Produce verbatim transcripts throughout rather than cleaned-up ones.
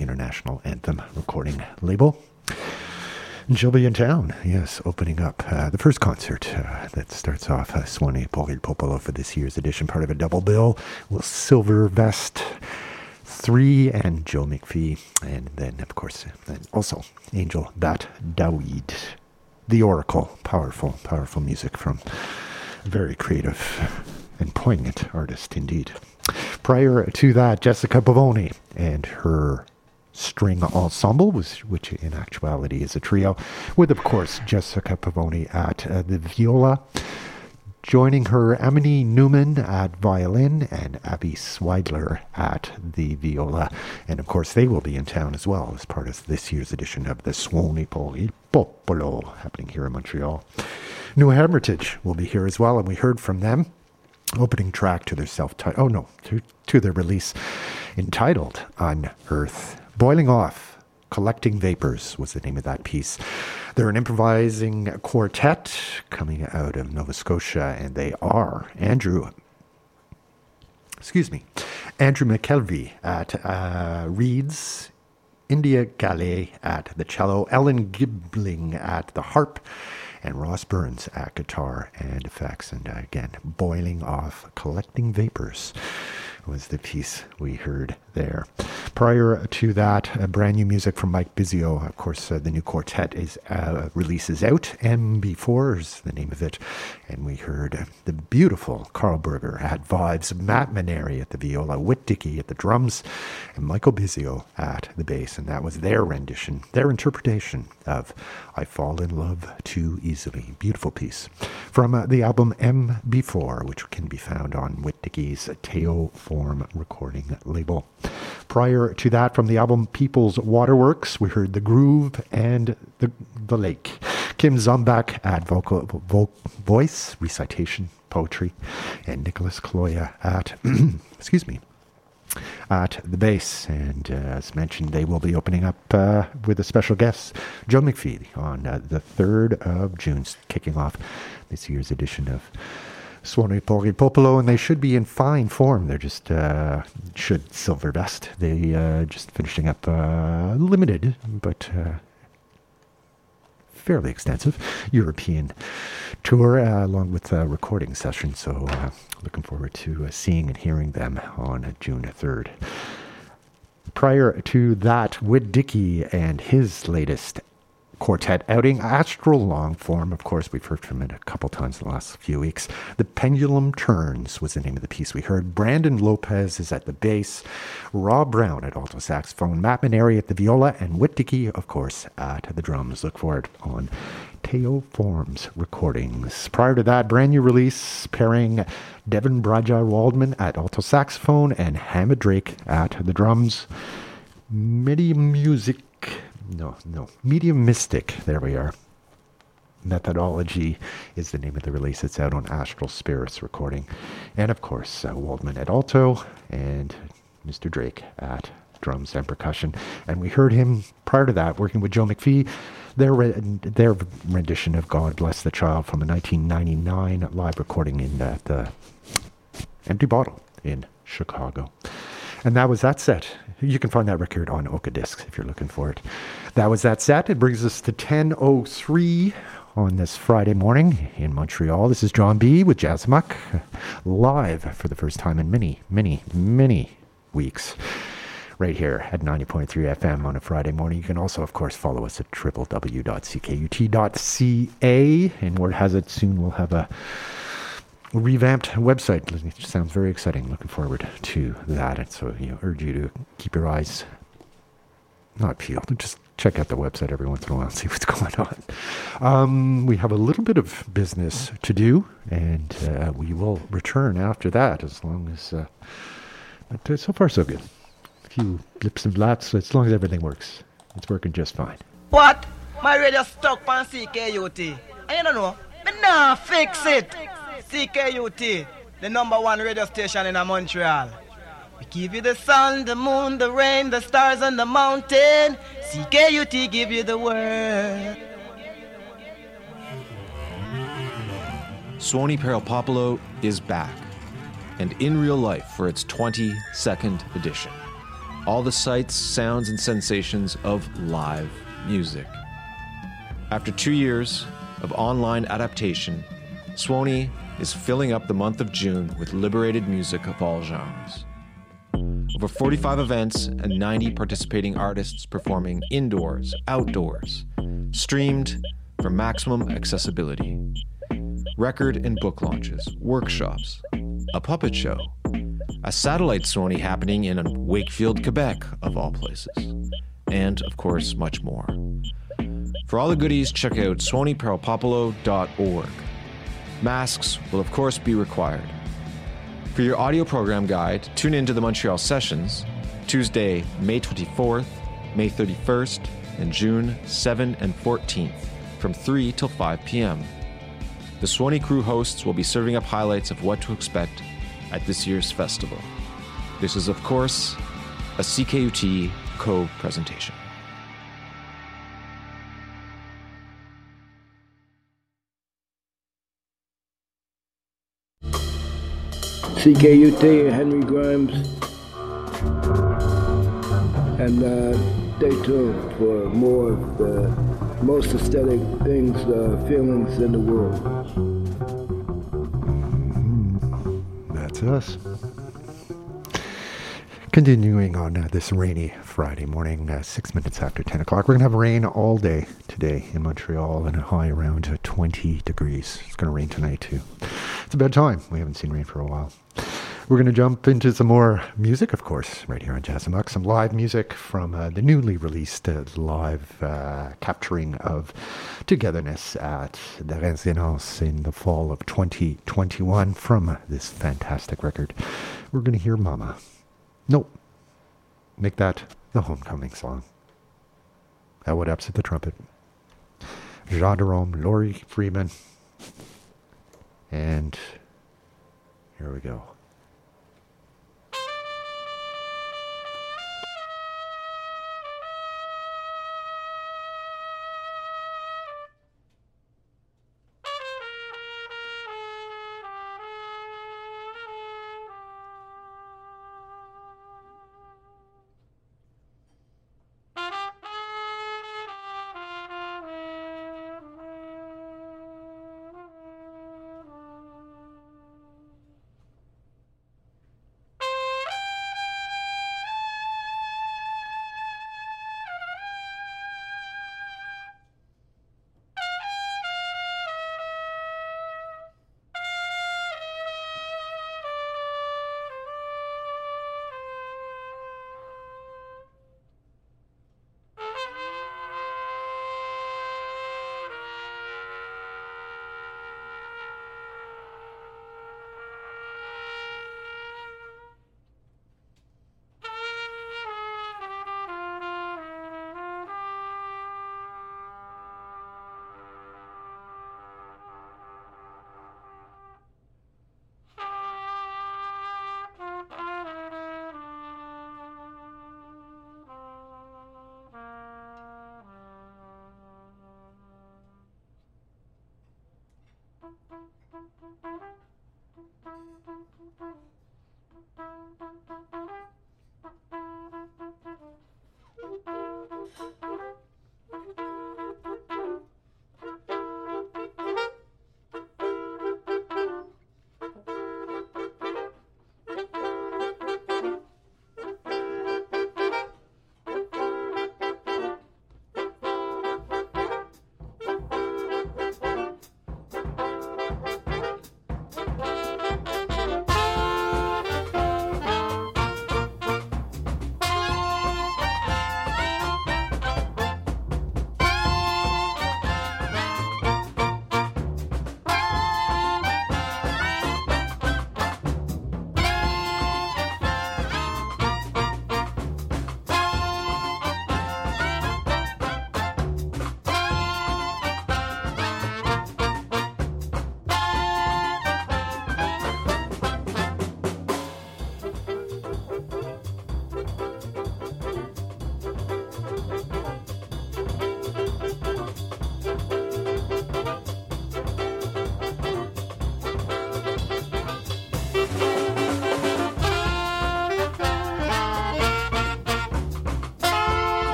International Anthem recording label. And she'll be in town, yes, opening up uh, the first concert uh, that starts off uh, Suoni per il Popolo for this year's edition, part of a double bill with Silver Vest three and Joe McPhee, and then, of course, and also Angel Bat Dawid, the Oracle. Powerful, powerful music from a very creative and poignant artist indeed. Prior to that, Jessica Pavoni and her string ensemble, which in actuality is a trio, with, of course, Jessica Pavoni at uh, the viola. Joining her, Amini Newman at violin and Abby Swidler at the viola. And, of course, they will be in town as well as part of this year's edition of the Suoni per il Popolo, happening here in Montreal. New Hermitage will be here as well, and we heard from them. Opening track to their self-titled, oh no, to, to their release entitled Unearth. Boiling Off, Collecting Vapors was the name of that piece. They're an improvising quartet coming out of Nova Scotia, and they are Andrew, excuse me, Andrew McKelvey at uh, Reeds, India Gallet at the cello, Ellen Gibling at the harp, and Ross Burns at guitar and effects. And uh, again, Boiling Off, Collecting Vapors was the piece we heard there. Prior to that, uh, brand new music from Mike Bizzio. Of course, uh, the new quartet is uh, releases out. M B four is the name of it. And we heard uh, the beautiful Carl Berger at vibes, Matt Maneri at the viola, Whit Dickey at the drums, and Michael Bizzio at the bass. And that was their rendition, their interpretation of I Fall in Love Too Easily. Beautiful piece. From uh, the album M B four, which can be found on Whit Dickey's Teo Form recording label. Prior to that, from the album People's Waterworks, we heard The Groove and The, the Lake. Kim Zumbach at vocal, vo- voice, recitation, poetry, and Nicholas Kaloya at, excuse me, at the bass. And uh, as mentioned, they will be opening up uh, with a special guest, Joe McPhee, on uh, the third of June, kicking off this year's edition of Suoni per il Popolo, and they should be in fine form. They're just, uh, should Silver Vest. They uh, just finishing up uh, limited, but uh, fairly extensive European tour, uh, along with a recording session. So uh, looking forward to uh, seeing and hearing them on uh, June third. Prior to that, Whit Dickey and his latest quartet outing, Astral Long Form. Of course, we've heard from it a couple times in the last few weeks. The Pendulum Turns was the name of the piece we heard. Brandon Lopez is at the bass, Rob Brown at alto saxophone, Matt Maneri at the viola, and Whit Dickey, of course, at the drums. Look for it on Teo Forms recordings. Prior to that, brand new release pairing Devin Braja Waldman at alto saxophone and Hamid Drake at the drums. MIDI Music No, no. Medium Mystic. There we are. Methodology is the name of the release. It's out on Astral Spirits recording. And, of course, uh, Waldman at alto and Mister Drake at drums and percussion. And we heard him prior to that working with Joe McPhee, their, re- their rendition of God Bless the Child from a nineteen ninety-nine live recording in uh, the Empty Bottle in Chicago. And that was that set. You can find that record on Oka Discs if you're looking for it. That was that set. It brings us to ten oh three on this Friday morning in Montreal. This is John B. with Jazz Muck, live for the first time in many, many, many weeks, right here at ninety point three F M on a Friday morning. You can also, of course, follow us at w w w dot c k u t dot c a. And word has it, soon we'll have a revamped website. It sounds very exciting. Looking forward to that. And so, you know, urge you to keep your eyes not peeled. Just check out the website every once in a while and see what's going on. Um, we have a little bit of business to do, and uh, we will return after that, as long as uh, but, uh, so far so good. A few blips and blaps, as long as everything works. It's working just fine. What? My radio stuck on C K U T. I don't know. But nah, fix it. C K U T, the number one radio station in Montreal. We give you the sun, the moon, the rain, the stars, and the mountain. C K U T give you the word. Suoni per il Popolo is back, and in real life for its twenty-second edition. all the sights, sounds, and sensations of live music. After two years of online adaptation, Suoni is filling up the month of June with liberated music of all genres. Over forty-five events and ninety participating artists performing indoors, outdoors, streamed for maximum accessibility. Record and book launches, workshops, a puppet show, a satellite Suoni happening in Wakefield, Quebec, of all places, and, of course, much more. For all the goodies, check out suoni pro popolo dot org. Masks will, of course, be required. For your audio program guide, tune in to the Montreal Sessions, Tuesday, May twenty-fourth, May thirty-first, and June seventh and fourteenth, from three till five p.m. The Suoni crew hosts will be serving up highlights of what to expect at this year's festival. This is, of course, a C K U T co-presentation. C K U T, Henry Grimes, and uh, stay tuned for more of the most aesthetic things, uh, feelings in the world. Mm, that's us. Continuing on uh, this rainy Friday morning, uh, six minutes after ten o'clock. We're going to have rain all day today in Montreal and a high around uh, twenty degrees. It's going to rain tonight too. It's about time. We haven't seen rain for a while. We're going to jump into some more music, of course, right here on Jazz Amok. Some live music from uh, the newly released uh, live uh, capturing of Togetherness at the Resonance in the fall of twenty twenty-one from uh, this fantastic record. We're going to hear Mama. Nope. Make that the homecoming song. Elwood Epps at the trumpet. Jean Jerome, Laurie Freeman. And here we go.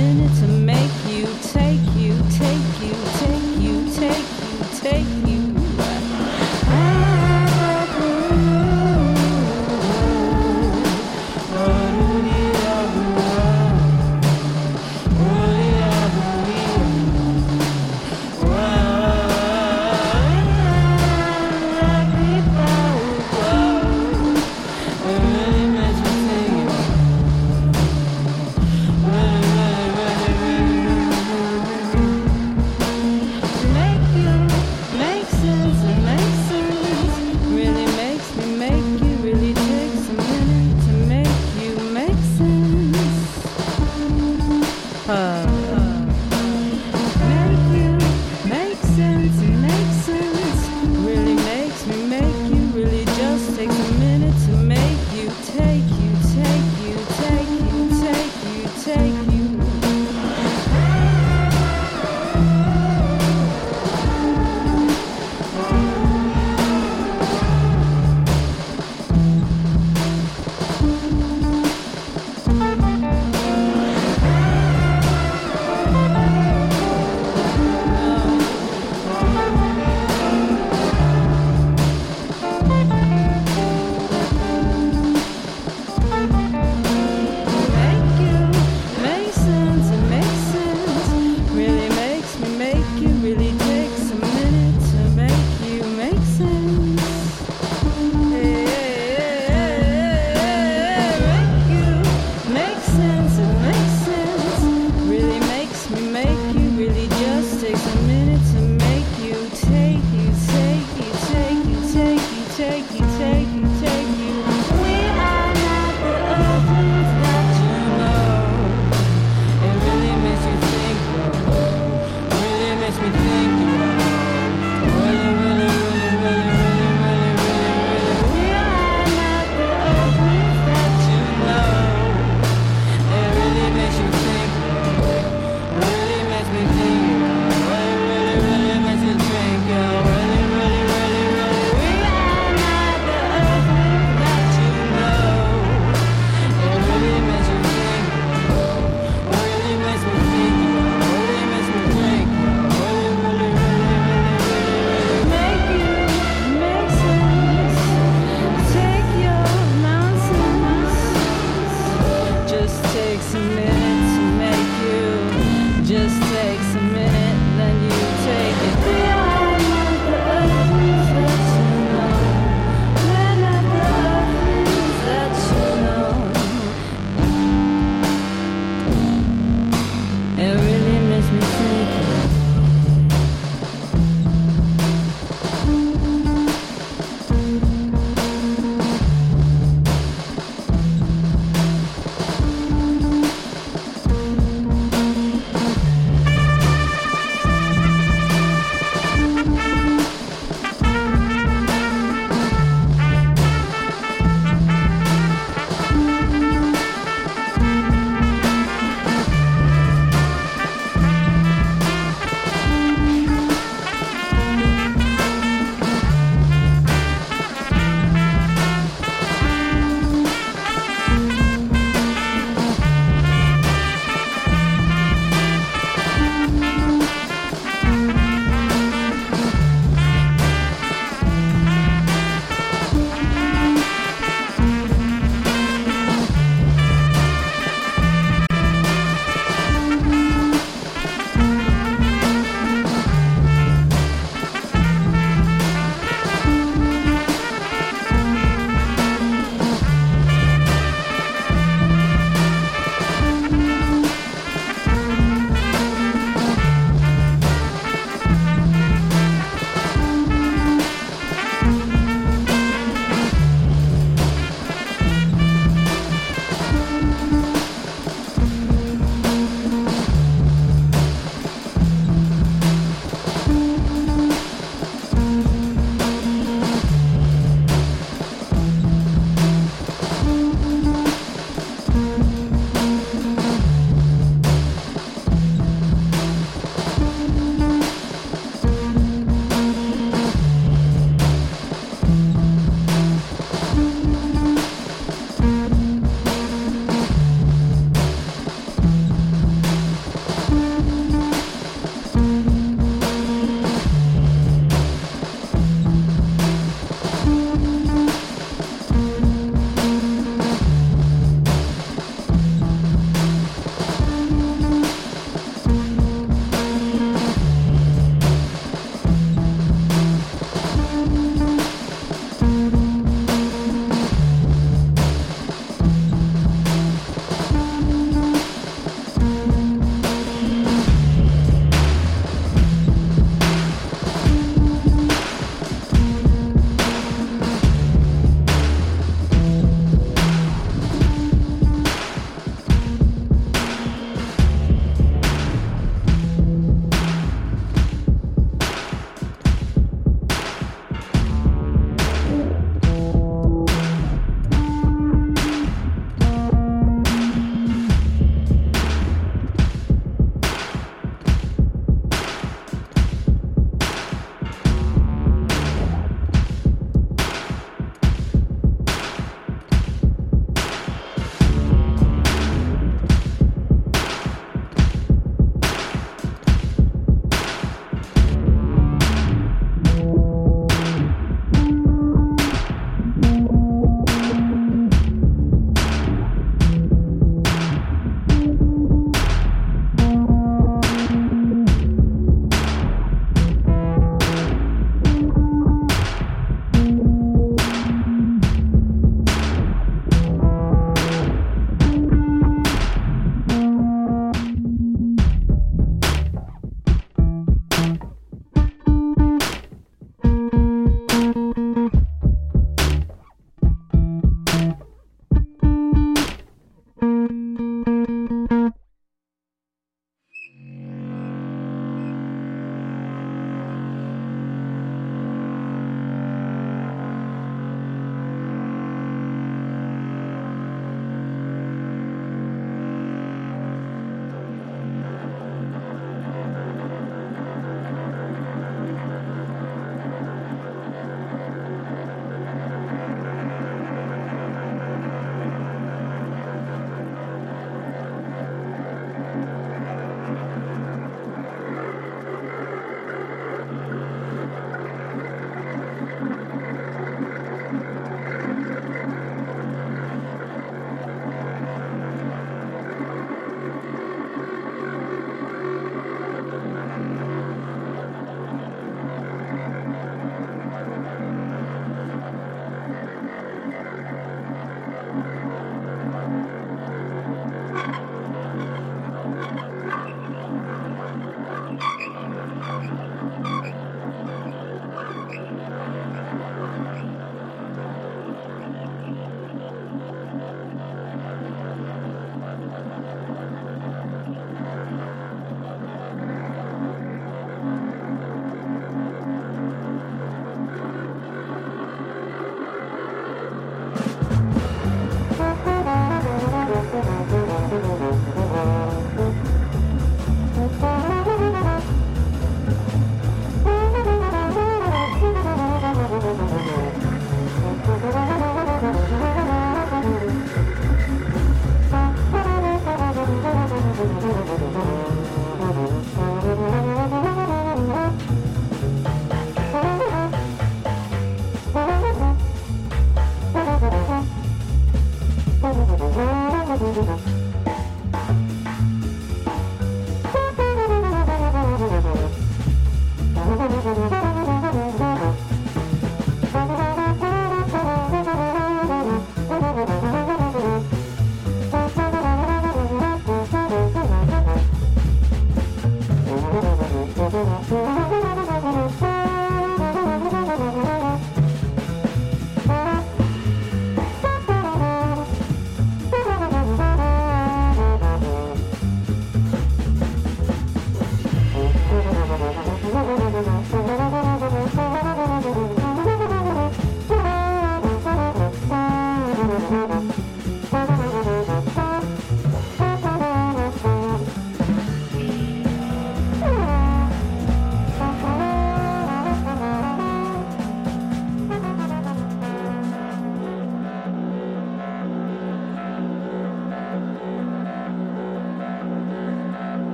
minute to make you, take you, take you, take you, take you, take you.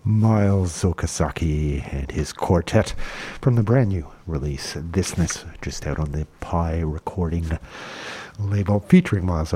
Miles Okazaki and his quartet from the brand new release Thisness, just out on the Pi recording label, featuring Miles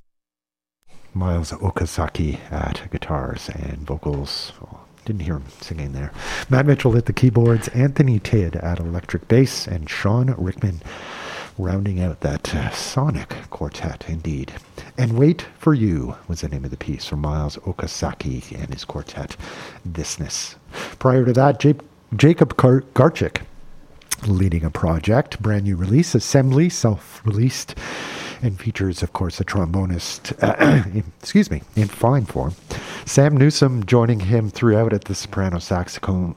Miles Okazaki at guitars and vocals. Oh, didn't hear him singing there. Matt Mitchell at the keyboards, Anthony Tidd at electric bass, and Sean Rickman rounding out that uh, sonic quartet, indeed. And Wait For You was the name of the piece from Miles Okazaki and his quartet, Thisness. Prior to that, J- Jacob Gar- Garchik leading a project, brand new release, Assembly, self-released, and features, of course, a trombonist, uh, in, excuse me, in fine form. Sam Newsom joining him throughout at the soprano saxophone,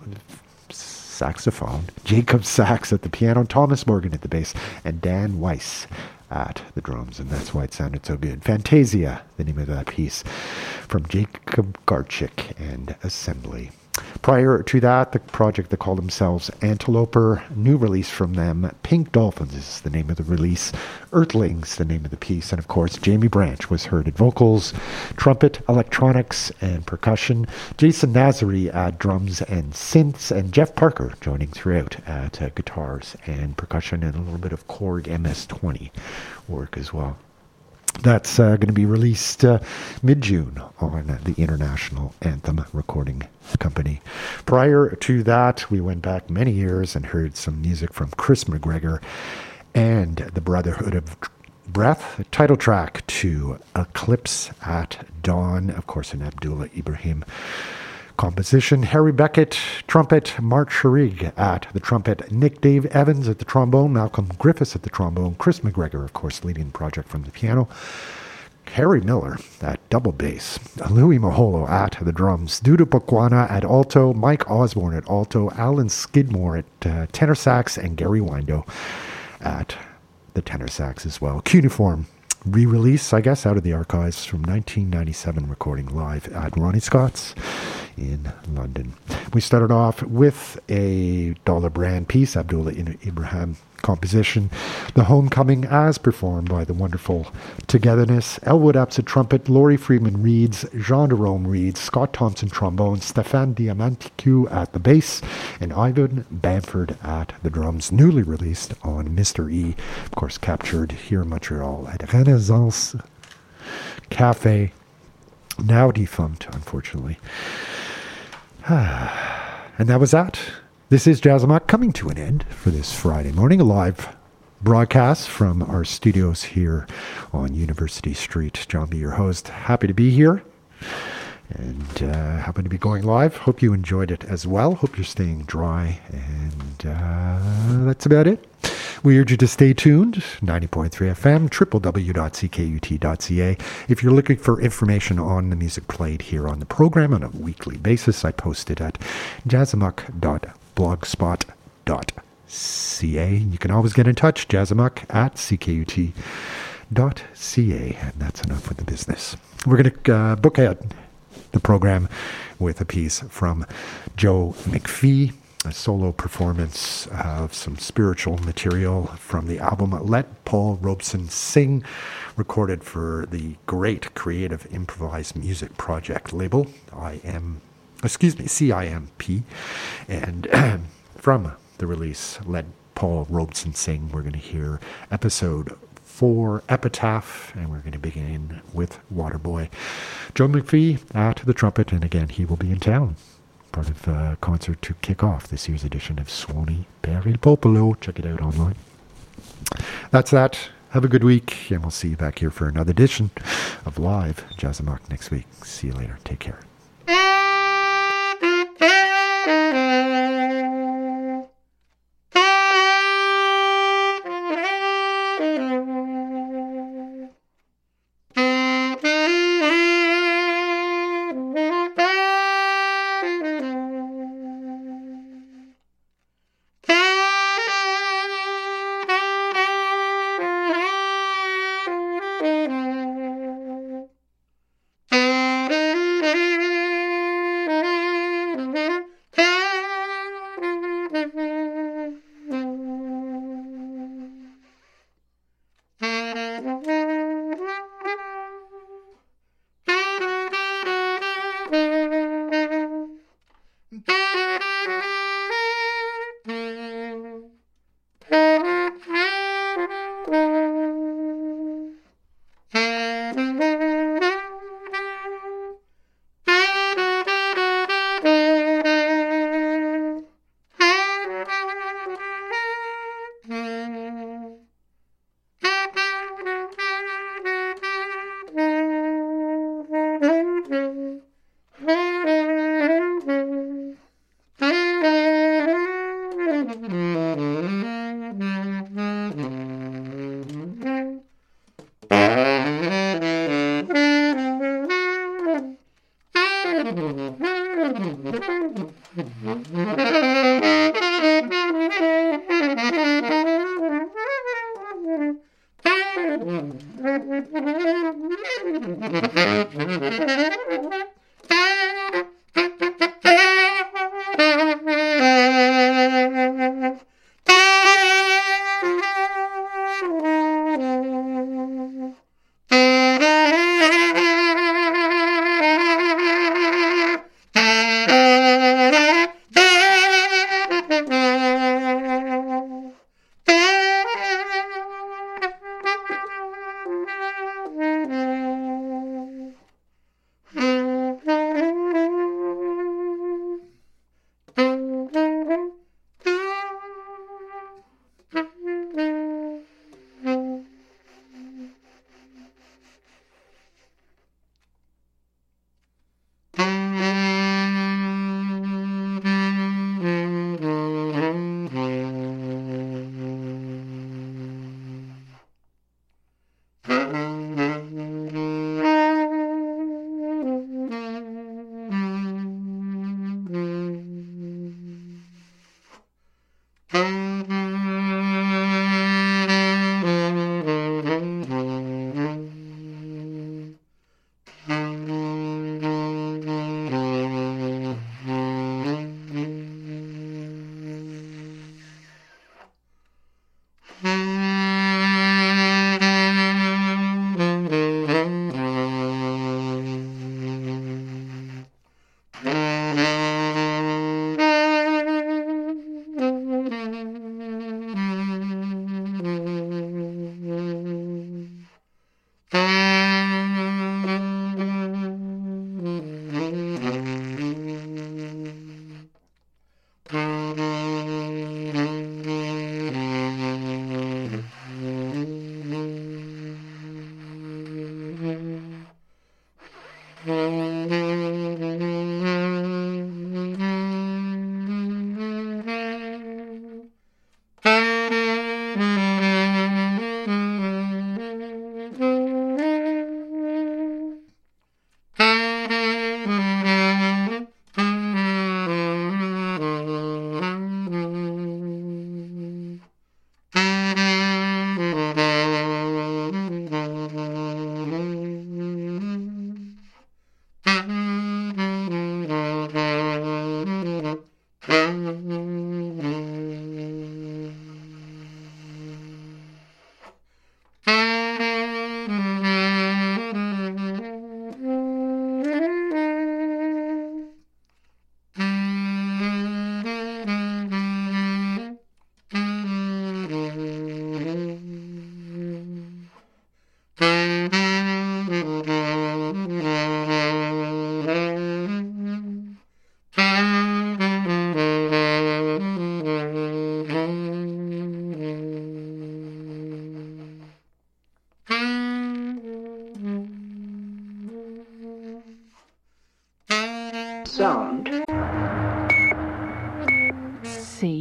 saxophone, Jacob Sachs at the piano, Thomas Morgan at the bass, and Dan Weiss at the drums, and that's why it sounded so good. Fantasia, the name of that piece, from Jacob Garchik and Assembly. Prior to that, the project that called themselves Anteloper, new release from them, Pink Dolphins is the name of the release, Earthlings, the name of the piece, and of course, Jamie Branch was heard at vocals, trumpet, electronics, and percussion, Jason Nazary at drums and synths, and Jeff Parker joining throughout at uh, guitars and percussion, and a little bit of Korg M S twenty work as well. That's uh, going to be released uh, mid-June on uh, the International Anthem Recording Company. Prior to that, we went back many years and heard some music from Chris McGregor and the Brotherhood of Breath, title track to Eclipse at Dawn, of course, an Abdullah Ibrahim composition. Harry Beckett, trumpet, Mark Sharig at the trumpet, Nick Dave Evans at the trombone, Malcolm Griffiths at the trombone, Chris McGregor, of course, leading the project from the piano, Harry Miller at double bass, Louis Maholo at the drums, Dudu Pokwana at alto, Mike Osborne at alto, Alan Skidmore at uh, tenor sax, and Gary Windo at the tenor sax as well. Cuneiform re-release, I guess, out of the archives from nineteen ninety-seven, recording live at Ronnie Scott's in London. We started off with a Dollar Brand piece, Abdullah Ibrahim composition, The Homecoming, as performed by the wonderful Togetherness, Elwood Apps at trumpet, Laurie Freeman reeds, Jean Jerome reeds, Scott Thompson trombone, Stefan Diamanticu at the bass, and Ivan Bamford at the drums, newly released on Mister E, of course captured here in Montreal at Renaissance Cafe, now defunct, unfortunately. And that was that. This is Jazz Amok coming to an end for this Friday morning, a live broadcast from our studios here on University Street. John B., your host, happy to be here and uh, happy to be going live. Hope you enjoyed it as well. Hope you're staying dry, and uh, that's about it. We urge you to stay tuned, ninety point three F M, w w w dot c k u t dot c a. If you're looking for information on the music played here on the program on a weekly basis, I post it at jazzamok dot blogspot dot c a. You can always get in touch, jazzamok at c k u t dot c a. And that's enough with the business. We're going to uh, book out the program with a piece from Joe McPhee, a solo performance of some spiritual material from the album Let Paul Robeson Sing, recorded for the great Creative Improvised Music Project label, I M, excuse me, C I M P. And from the release Let Paul Robeson Sing, we're going to hear episode four, Epitaph, and we're going to begin with Waterboy. Joe McPhee at the trumpet, and again, he will be in town. Part of a concert to kick off this year's edition of Suoni per il Popolo. Check it out online. That's that. Have a good week, and we'll see you back here for another edition of Live Jazz Amok next week. See you later. Take care. Thank you.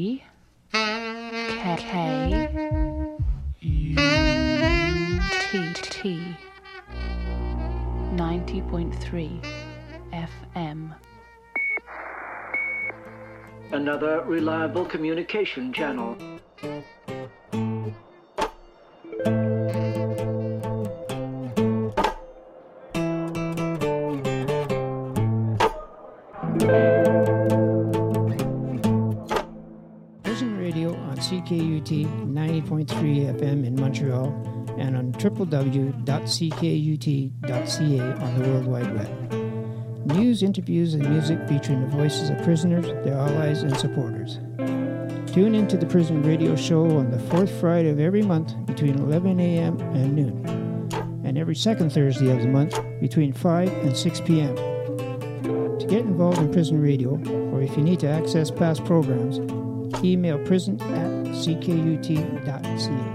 K K U T T ninety point three F M. Another reliable communication channel. Prison Radio on C K U T ninety point three F M in Montreal and on w w w dot c k u t dot c a on the World Wide Web. News, interviews, and music featuring the voices of prisoners, their allies, and supporters. Tune into the Prison Radio Show on the fourth Friday of every month between eleven a.m. and noon, and every second Thursday of the month between five and six p.m. To get involved in Prison Radio, or if you need to access past programs, email prison at c k u t dot c a.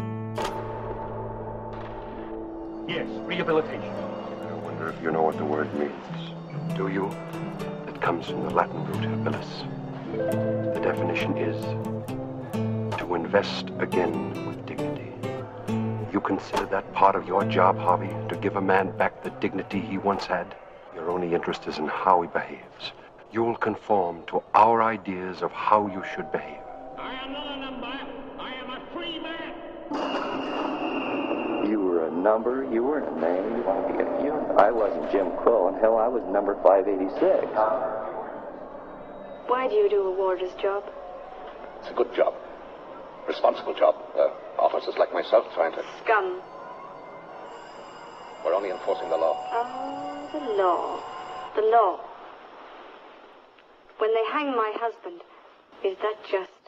Yes, rehabilitation. I wonder if you know what the word means. Do you? It comes from the Latin root habilis. The definition is to invest again with dignity. You consider that part of your job, Harvey, to give a man back the dignity he once had? Your only interest is in how he behaves. You'll conform to our ideas of how you should behave. I am not a number. I am a free man. You were a number. You weren't a man. You want to be a human. I wasn't Jim Crow, and hell, I was number five eighty-six. Why do you do a warder's job? It's a good job. Responsible job. Uh, officers like myself trying to... Scum. We're only enforcing the law. Oh, the law. The law. When they hang my husband, is that just?